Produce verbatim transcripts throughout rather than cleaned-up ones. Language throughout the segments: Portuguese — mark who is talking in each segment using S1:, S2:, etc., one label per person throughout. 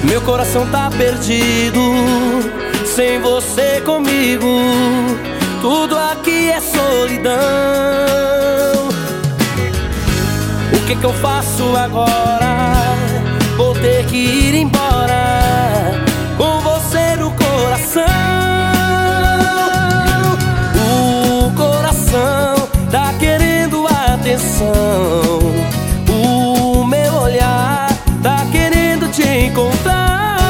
S1: Meu coração tá perdido, sem você comigo. Tudo aqui é solidão. O que que eu faço agora? Vou ter que ir embora com você no coração. O coração tá querendo atenção. O meu olhar tá querendo te encontrar.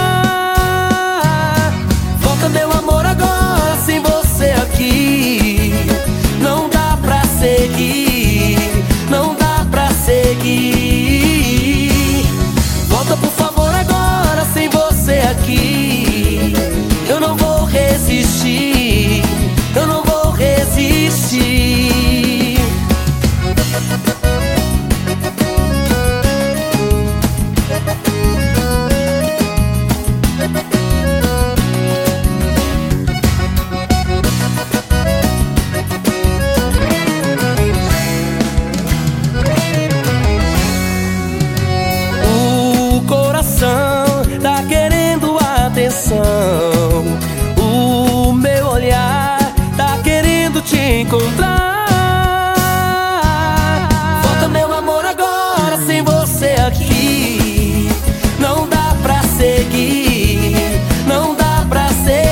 S1: Volta, meu amor, agora sem você aqui. Não dá pra seguir, não dá pra seguir. Volta, por favor, agora sem você aqui. Eu não vou resistir, eu não vou resistir. Tá querendo atenção. O meu olhar tá querendo te encontrar. Volta, meu amor, agora sem você aqui. Não dá pra seguir, não dá pra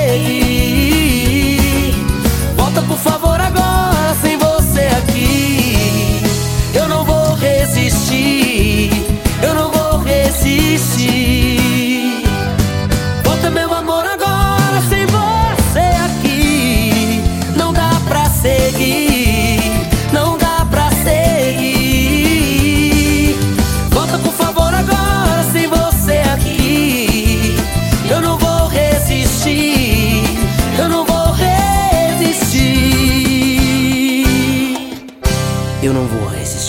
S1: seguir. Volta, por favor, agora sem você aqui. Eu não vou resistir, eu não vou resistir. Volta, meu amor, agora sem você aqui. Não dá pra seguir, não dá pra seguir. Volta, por favor, agora sem você aqui. Eu não vou resistir, eu não vou resistir. Eu não vou resistir.